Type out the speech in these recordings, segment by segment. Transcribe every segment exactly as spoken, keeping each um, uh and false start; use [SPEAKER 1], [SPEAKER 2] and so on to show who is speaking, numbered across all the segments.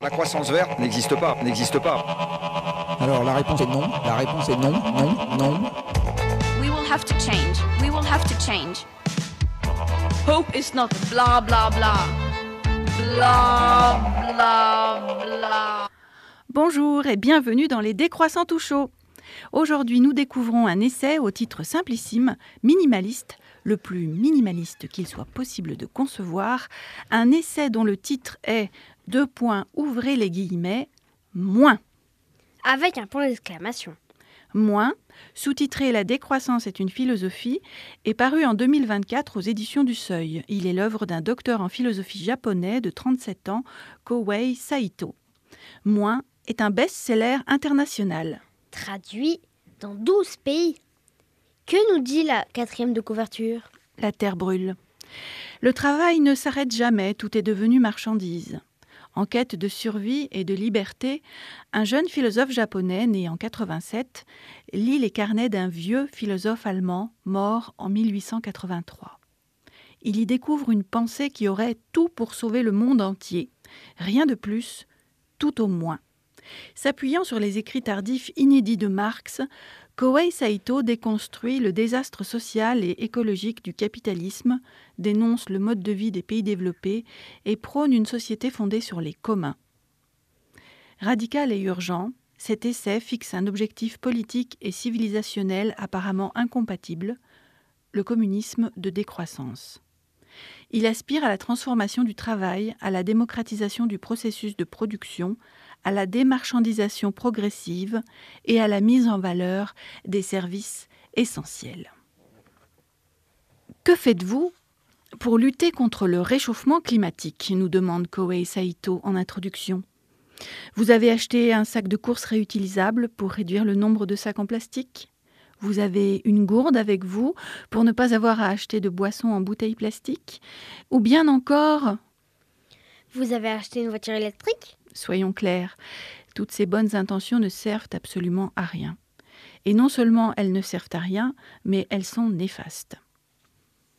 [SPEAKER 1] La croissance verte n'existe pas, n'existe pas.
[SPEAKER 2] Alors la réponse est non, la réponse est non, non, non.
[SPEAKER 3] We will have to change. We will have to change. Hope is not blah blah blah. Blah blah blah.
[SPEAKER 4] Bonjour et bienvenue dans les Décroissants tout chauds. Aujourd'hui, nous découvrons un essai au titre simplissime, minimaliste, le plus minimaliste qu'il soit possible de concevoir, un essai dont le titre est deux points, ouvrez les guillemets, moins.
[SPEAKER 5] Avec un point d'exclamation.
[SPEAKER 4] Moins, sous-titré La décroissance est une philosophie, est paru en deux mille vingt-quatre aux éditions du Seuil. Il est l'œuvre d'un docteur en philosophie japonais de trente-sept ans, Kouei Saito. Moins est un best-seller international.
[SPEAKER 5] Traduit dans douze pays. Que nous dit la quatrième de couverture ?
[SPEAKER 4] La terre brûle. Le travail ne s'arrête jamais, tout est devenu marchandise. En quête de survie et de liberté, un jeune philosophe japonais né en quatre-vingt-sept lit les carnets d'un vieux philosophe allemand mort en mille huit cent quatre-vingt-trois. Il y découvre une pensée qui aurait tout pour sauver le monde entier. Rien de plus, tout au moins. S'appuyant sur les écrits tardifs inédits de Marx, Kouei Saito déconstruit le désastre social et écologique du capitalisme, dénonce le mode de vie des pays développés et prône une société fondée sur les communs. Radical et urgent, cet essai fixe un objectif politique et civilisationnel apparemment incompatible, le communisme de décroissance. Il aspire à la transformation du travail, à la démocratisation du processus de production, à la démarchandisation progressive et à la mise en valeur des services essentiels. Que faites-vous pour lutter contre le réchauffement climatique ? Nous demande Kouei Saito en introduction. Vous avez acheté un sac de course réutilisable pour réduire le nombre de sacs en plastique ? Vous avez une gourde avec vous pour ne pas avoir à acheter de boissons en bouteilles plastiques ? Ou bien encore...
[SPEAKER 5] Vous avez acheté une voiture électrique ?
[SPEAKER 4] Soyons clairs, toutes ces bonnes intentions ne servent absolument à rien. Et non seulement elles ne servent à rien, mais elles sont néfastes.
[SPEAKER 5] Pourquoi ?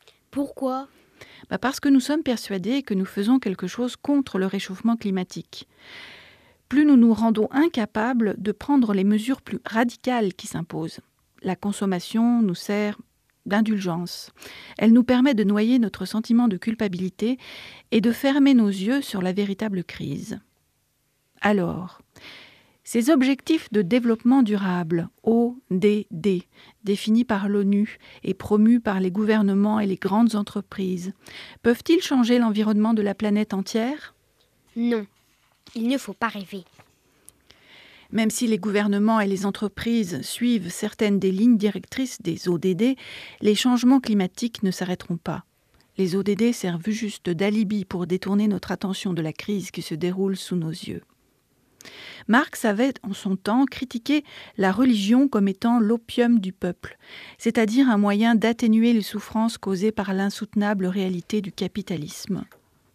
[SPEAKER 4] Bah parce que nous sommes persuadés que nous faisons quelque chose contre le réchauffement climatique. Plus nous nous rendons incapables de prendre les mesures plus radicales qui s'imposent. La consommation nous sert d'indulgence. Elle nous permet de noyer notre sentiment de culpabilité et de fermer nos yeux sur la véritable crise. Alors, ces objectifs de développement durable, O D D, définis par l'ONU et promus par les gouvernements et les grandes entreprises, peuvent-ils changer l'environnement de la planète entière ?
[SPEAKER 5] Non, il ne faut pas rêver.
[SPEAKER 4] Même si les gouvernements et les entreprises suivent certaines des lignes directrices des O D D, les changements climatiques ne s'arrêteront pas. Les O D D servent juste d'alibi pour détourner notre attention de la crise qui se déroule sous nos yeux. Marx avait en son temps critiqué la religion comme étant l'opium du peuple, c'est-à-dire un moyen d'atténuer les souffrances causées par l'insoutenable réalité du capitalisme.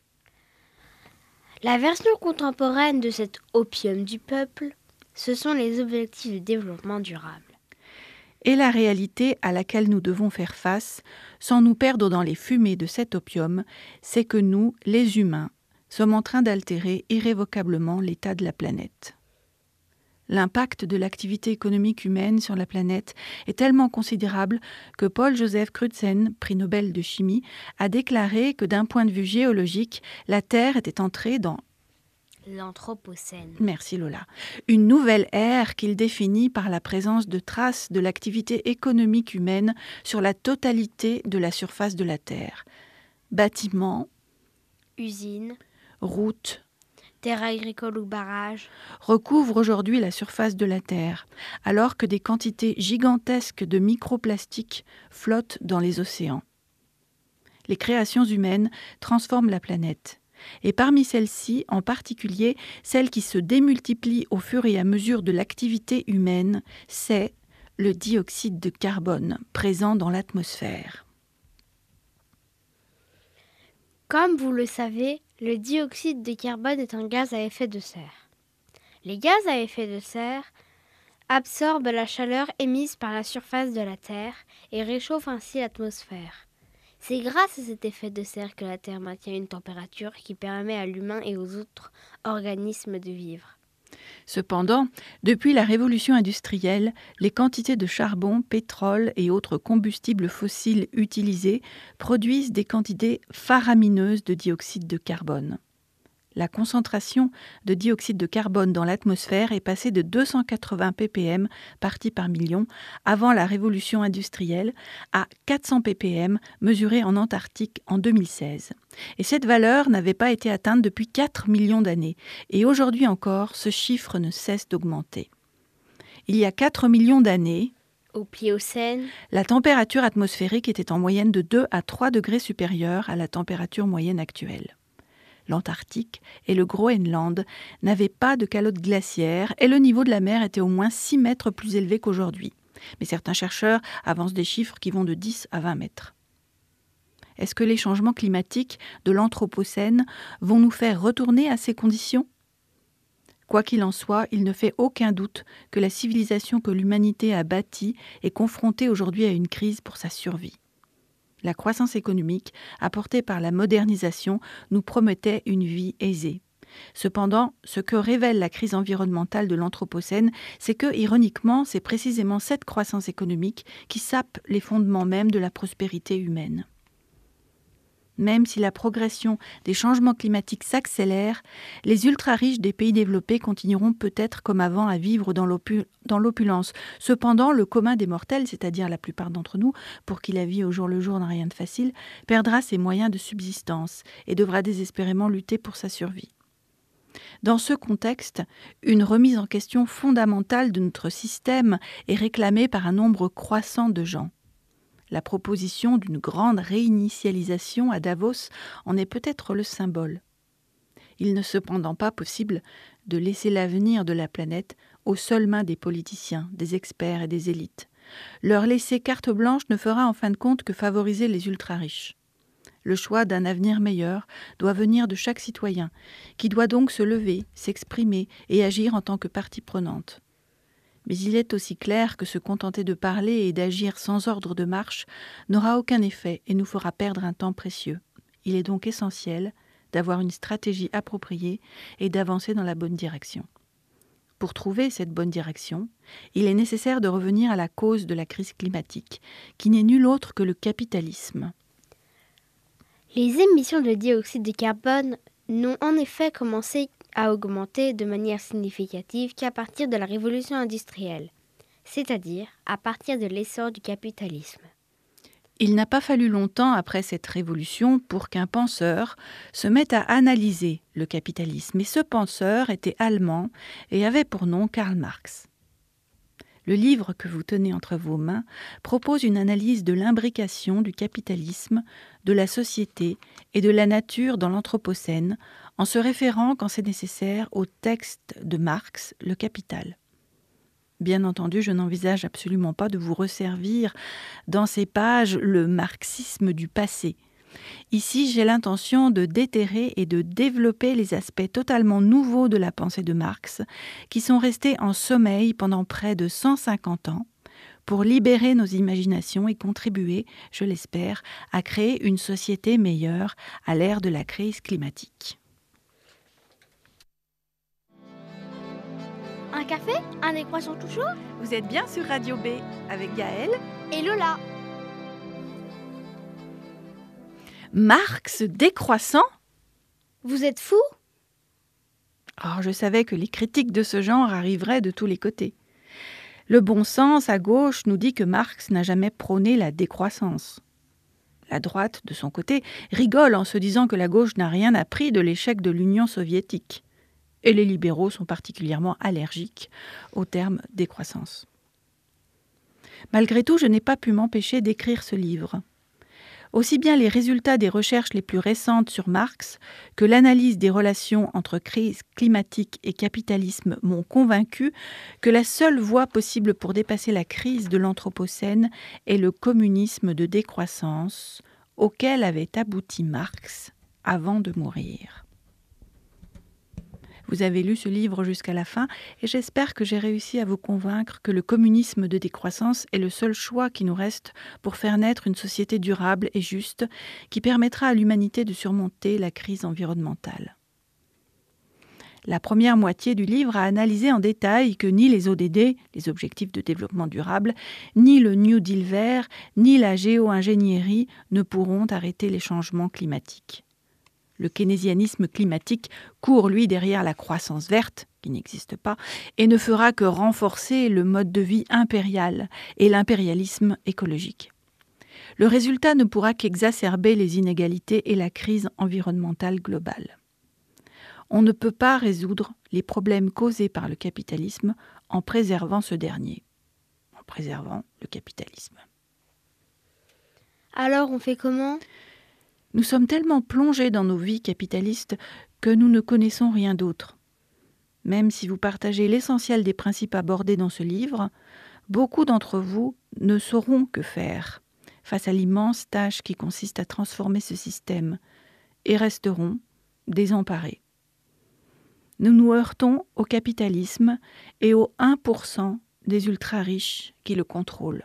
[SPEAKER 5] La version contemporaine de cet opium du peuple, ce sont les objectifs de développement durable.
[SPEAKER 4] Et la réalité à laquelle nous devons faire face, sans nous perdre dans les fumées de cet opium, c'est que nous, les humains, sommes en train d'altérer irrévocablement l'état de la planète. L'impact de l'activité économique humaine sur la planète est tellement considérable que Paul-Joseph Crutzen, prix Nobel de chimie, a déclaré que d'un point de vue géologique, la Terre était entrée dans
[SPEAKER 5] l'Anthropocène.
[SPEAKER 4] Merci Lola. Une nouvelle ère qu'il définit par la présence de traces de l'activité économique humaine sur la totalité de la surface de la Terre. Bâtiments,
[SPEAKER 5] usines,
[SPEAKER 4] routes,
[SPEAKER 5] terres agricoles ou barrages
[SPEAKER 4] recouvrent aujourd'hui la surface de la Terre, alors que des quantités gigantesques de microplastiques flottent dans les océans. Les créations humaines transforment la planète. Et parmi celles-ci, en particulier, celles qui se démultiplient au fur et à mesure de l'activité humaine, c'est le dioxyde de carbone présent dans l'atmosphère.
[SPEAKER 5] Comme vous le savez, le dioxyde de carbone est un gaz à effet de serre. Les gaz à effet de serre absorbent la chaleur émise par la surface de la Terre et réchauffent ainsi l'atmosphère. C'est grâce à cet effet de serre que la Terre maintient une température qui permet à l'humain et aux autres organismes de vivre.
[SPEAKER 4] Cependant, depuis la révolution industrielle, les quantités de charbon, pétrole et autres combustibles fossiles utilisés produisent des quantités faramineuses de dioxyde de carbone. La concentration de dioxyde de carbone dans l'atmosphère est passée de deux cent quatre-vingts ppm parties par million avant la révolution industrielle à quatre cents ppm mesurés en Antarctique en deux mille seize. Et cette valeur n'avait pas été atteinte depuis quatre millions d'années. Et aujourd'hui encore, ce chiffre ne cesse d'augmenter. Il y a quatre millions d'années,
[SPEAKER 5] au Pliocène,
[SPEAKER 4] la température atmosphérique était en moyenne de deux à trois degrés supérieure à la température moyenne actuelle. L'Antarctique et le Groenland n'avaient pas de calotte glaciaire et le niveau de la mer était au moins six mètres plus élevé qu'aujourd'hui. Mais certains chercheurs avancent des chiffres qui vont de dix à vingt mètres. Est-ce que les changements climatiques de l'Anthropocène vont nous faire retourner à ces conditions ? Quoi qu'il en soit, il ne fait aucun doute que la civilisation que l'humanité a bâtie est confrontée aujourd'hui à une crise pour sa survie. La croissance économique, apportée par la modernisation, nous promettait une vie aisée. Cependant, ce que révèle la crise environnementale de l'Anthropocène, c'est que, ironiquement, c'est précisément cette croissance économique qui sape les fondements même de la prospérité humaine. Même si la progression des changements climatiques s'accélère, les ultra-riches des pays développés continueront peut-être comme avant à vivre dans, l'opu- dans l'opulence. Cependant, le commun des mortels, c'est-à-dire la plupart d'entre nous, pour qui la vie au jour le jour n'a rien de facile, perdra ses moyens de subsistance et devra désespérément lutter pour sa survie. Dans ce contexte, une remise en question fondamentale de notre système est réclamée par un nombre croissant de gens. La proposition d'une grande réinitialisation à Davos en est peut-être le symbole. Il n'est cependant pas possible de laisser l'avenir de la planète aux seules mains des politiciens, des experts et des élites. Leur laisser carte blanche ne fera en fin de compte que favoriser les ultra-riches. Le choix d'un avenir meilleur doit venir de chaque citoyen, qui doit donc se lever, s'exprimer et agir en tant que partie prenante. Mais il est aussi clair que se contenter de parler et d'agir sans ordre de marche n'aura aucun effet et nous fera perdre un temps précieux. Il est donc essentiel d'avoir une stratégie appropriée et d'avancer dans la bonne direction. Pour trouver cette bonne direction, il est nécessaire de revenir à la cause de la crise climatique, qui n'est nulle autre que le capitalisme.
[SPEAKER 5] Les émissions de dioxyde de carbone n'ont en effet commencé à augmenter de manière significative qu'à partir de la révolution industrielle, c'est-à-dire à partir de l'essor du capitalisme.
[SPEAKER 4] Il n'a pas fallu longtemps après cette révolution pour qu'un penseur se mette à analyser le capitalisme. Et ce penseur était allemand et avait pour nom Karl Marx. Le livre que vous tenez entre vos mains propose une analyse de l'imbrication du capitalisme, de la société et de la nature dans l'Anthropocène, en se référant, quand c'est nécessaire, au texte de Marx, Le Capital. Bien entendu, je n'envisage absolument pas de vous resservir dans ces pages le marxisme du passé. Ici, j'ai l'intention de déterrer et de développer les aspects totalement nouveaux de la pensée de Marx, qui sont restés en sommeil pendant près de cent cinquante ans, pour libérer nos imaginations et contribuer, je l'espère, à créer une société meilleure à l'ère de la crise climatique.
[SPEAKER 5] Un café? Un décroissant tout chaud?
[SPEAKER 4] Vous êtes bien sur Radio B avec Gaëlle
[SPEAKER 5] et Lola.
[SPEAKER 4] Marx décroissant?
[SPEAKER 5] Vous êtes fous?
[SPEAKER 4] Alors, je savais que les critiques de ce genre arriveraient de tous les côtés. Le bon sens à gauche nous dit que Marx n'a jamais prôné la décroissance. La droite, de son côté, rigole en se disant que la gauche n'a rien appris de l'échec de l'Union soviétique. Et les libéraux sont particulièrement allergiques au terme décroissance. Malgré tout, je n'ai pas pu m'empêcher d'écrire ce livre. Aussi bien les résultats des recherches les plus récentes sur Marx que l'analyse des relations entre crise climatique et capitalisme m'ont convaincu que la seule voie possible pour dépasser la crise de l'Anthropocène est le communisme de décroissance auquel avait abouti Marx avant de mourir. Vous avez lu ce livre jusqu'à la fin et j'espère que j'ai réussi à vous convaincre que le communisme de décroissance est le seul choix qui nous reste pour faire naître une société durable et juste qui permettra à l'humanité de surmonter la crise environnementale. La première moitié du livre a analysé en détail que ni les O D D, les objectifs de développement durable, ni le New Deal vert, ni la géo-ingénierie ne pourront arrêter les changements climatiques. Le keynésianisme climatique court, lui, derrière la croissance verte, qui n'existe pas, et ne fera que renforcer le mode de vie impérial et l'impérialisme écologique. Le résultat ne pourra qu'exacerber les inégalités et la crise environnementale globale. On ne peut pas résoudre les problèmes causés par le capitalisme en préservant ce dernier, en préservant le capitalisme.
[SPEAKER 5] Alors on fait comment ?
[SPEAKER 4] Nous sommes tellement plongés dans nos vies capitalistes que nous ne connaissons rien d'autre. Même si vous partagez l'essentiel des principes abordés dans ce livre, beaucoup d'entre vous ne sauront que faire face à l'immense tâche qui consiste à transformer ce système et resteront désemparés. Nous nous heurtons au capitalisme et aux un pour cent des ultra-riches qui le contrôlent.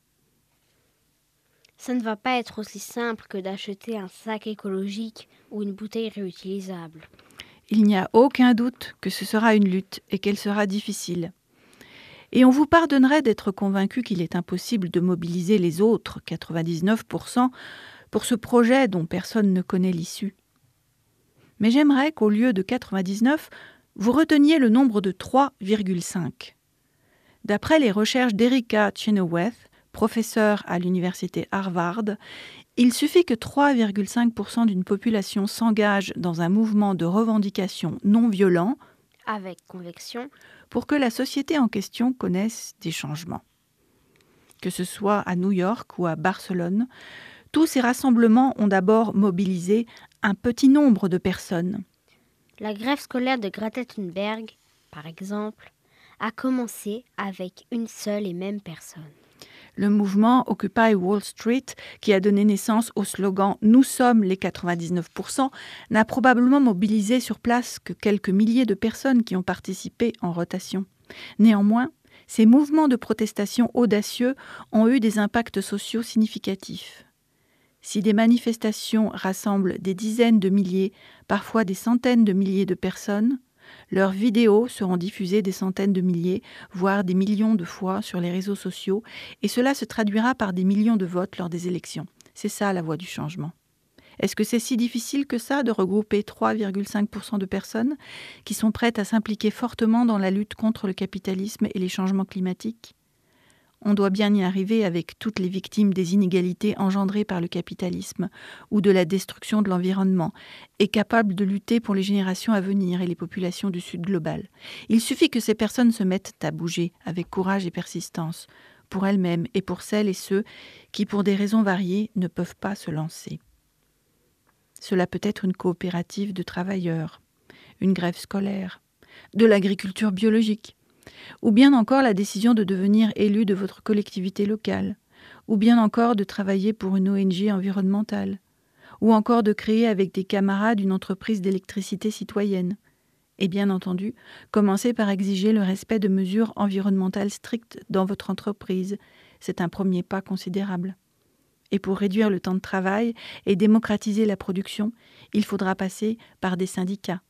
[SPEAKER 5] Ça ne va pas être aussi simple que d'acheter un sac écologique ou une bouteille réutilisable.
[SPEAKER 4] Il n'y a aucun doute que ce sera une lutte et qu'elle sera difficile. Et on vous pardonnerait d'être convaincu qu'il est impossible de mobiliser les autres quatre-vingt-dix-neuf pour cent pour ce projet dont personne ne connaît l'issue. Mais j'aimerais qu'au lieu de quatre-vingt-dix-neuf, vous reteniez le nombre de trois virgule cinq. D'après les recherches d'Erika Chenoweth, professeur à l'université Harvard, il suffit que trois virgule cinq pour cent d'une population s'engage dans un mouvement de revendication non violent
[SPEAKER 5] avec conviction
[SPEAKER 4] pour que la société en question connaisse des changements. Que ce soit à New York ou à Barcelone, tous ces rassemblements ont d'abord mobilisé un petit nombre de personnes.
[SPEAKER 5] La grève scolaire de Greta Thunberg, par exemple, a commencé avec une seule et même personne.
[SPEAKER 4] Le mouvement Occupy Wall Street, qui a donné naissance au slogan « Nous sommes les quatre-vingt-dix-neuf pour cent », n'a probablement mobilisé sur place que quelques milliers de personnes qui ont participé en rotation. Néanmoins, ces mouvements de protestation audacieux ont eu des impacts sociaux significatifs. Si des manifestations rassemblent des dizaines de milliers, parfois des centaines de milliers de personnes, leurs vidéos seront diffusées des centaines de milliers, voire des millions de fois sur les réseaux sociaux, et cela se traduira par des millions de votes lors des élections. C'est ça la voie du changement. Est-ce que c'est si difficile que ça de regrouper trois virgule cinq pour cent de personnes qui sont prêtes à s'impliquer fortement dans la lutte contre le capitalisme et les changements climatiques ? On doit bien y arriver avec toutes les victimes des inégalités engendrées par le capitalisme ou de la destruction de l'environnement et capables de lutter pour les générations à venir et les populations du Sud global. Il suffit que ces personnes se mettent à bouger avec courage et persistance pour elles-mêmes et pour celles et ceux qui, pour des raisons variées, ne peuvent pas se lancer. Cela peut être une coopérative de travailleurs, une grève scolaire, de l'agriculture biologique, ou bien encore la décision de devenir élu de votre collectivité locale, ou bien encore de travailler pour une O N G environnementale, ou encore de créer avec des camarades une entreprise d'électricité citoyenne. Et bien entendu, commencez par exiger le respect de mesures environnementales strictes dans votre entreprise. C'est un premier pas considérable. Et pour réduire le temps de travail et démocratiser la production, il faudra passer par des syndicats.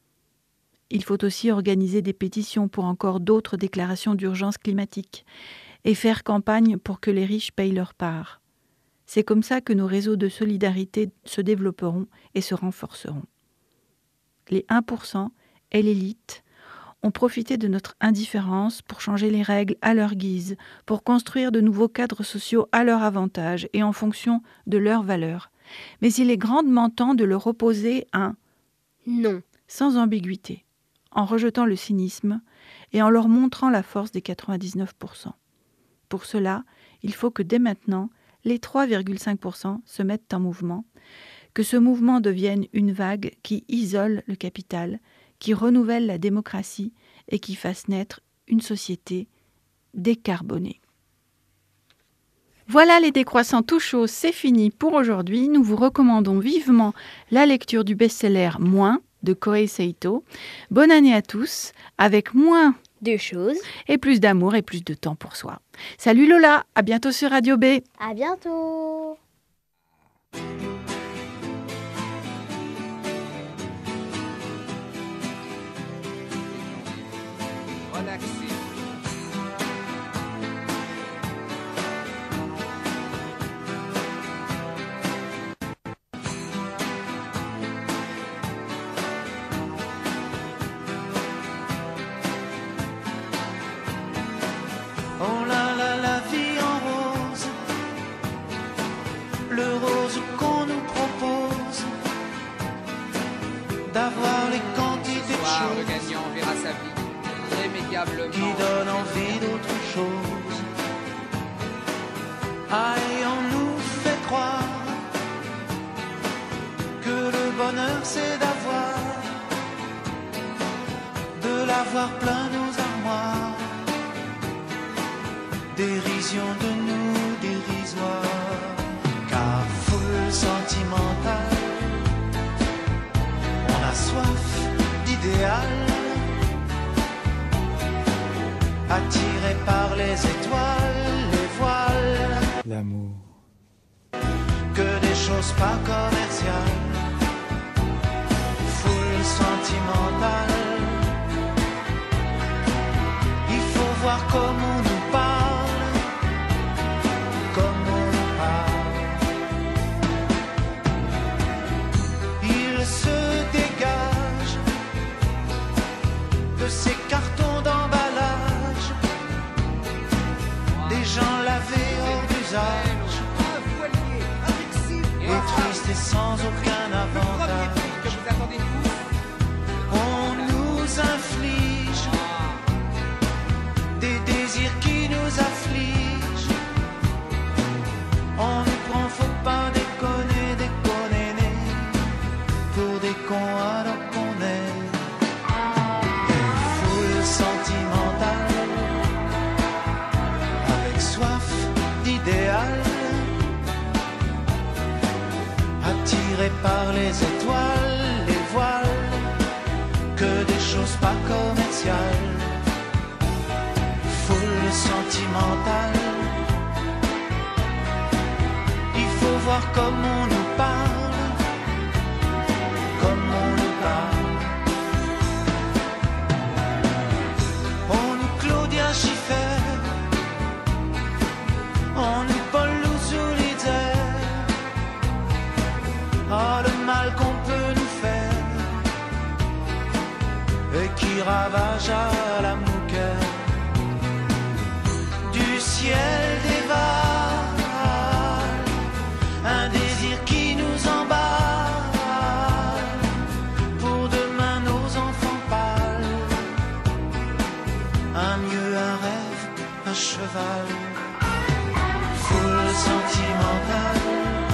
[SPEAKER 4] Il faut aussi organiser des pétitions pour encore d'autres déclarations d'urgence climatique et faire campagne pour que les riches payent leur part. C'est comme ça que nos réseaux de solidarité se développeront et se renforceront. Les un pour cent et l'élite ont profité de notre indifférence pour changer les règles à leur guise, pour construire de nouveaux cadres sociaux à leur avantage et en fonction de leurs valeurs. Mais il est grandement temps de leur opposer un «
[SPEAKER 5] non »
[SPEAKER 4] sans ambiguïté, en rejetant le cynisme et en leur montrant la force des quatre-vingt-dix-neuf pour cent. Pour cela, il faut que dès maintenant, les trois virgule cinq pour cent se mettent en mouvement, que ce mouvement devienne une vague qui isole le capital, qui renouvelle la démocratie et qui fasse naître une société décarbonée. Voilà les décroissants tout chauds, c'est fini pour aujourd'hui. Nous vous recommandons vivement la lecture du best-seller Moins de Kohei Saito. Bonne année à tous, avec moins
[SPEAKER 5] de choses
[SPEAKER 4] et plus d'amour et plus de temps pour soi. Salut Lola, à bientôt sur Radio B.
[SPEAKER 5] À bientôt.
[SPEAKER 6] Oh là là, la vie en rose, le rose qu'on nous propose, d'avoir les quantités de
[SPEAKER 7] soir, le
[SPEAKER 6] choses
[SPEAKER 7] gagnant verra sa vie irrémédiablement
[SPEAKER 6] qui donnent envie d'autre chose. Ah, et on nous fait croire que le bonheur c'est d'avoir, de l'avoir plein nos armoires. Dérision de nous dérisoire, car foule sentimentale, on a soif d'idéal, attiré par les étoiles, les voiles,
[SPEAKER 2] L'amour.
[SPEAKER 6] que des choses pas commerciales, foule sentimentale, il faut voir comment on nous parle. Se dégage de ces cartons d'emballage, des gens lavés hors d'usage, et tristes et sans aucun avantage. On nous inflige des désirs qui nous affligent. On nous prend, faut pas déconner, déconner, né, pour des cons alors qu'on est des foules sentimentales, avec soif d'idéal, attirés par les étoiles, les voiles, que des choses pas commerciales, foule sentimentale, il faut voir comme on nous parle, comme on nous parle. On nous Claudia Schiffer, on nous Paul Louzoulider. Oh, le mal qu'on peut nous faire et qui ravage à la mouquette du ciel dévale, un désir qui nous emballe. Pour demain nos enfants pâles, un mieux, un rêve, un cheval, foule sentimentale,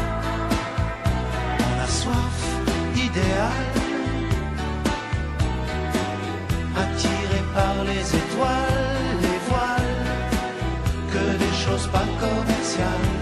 [SPEAKER 6] on a soif d'idéal, attiré par les étoiles, les voiles, que des choses pas commerciales,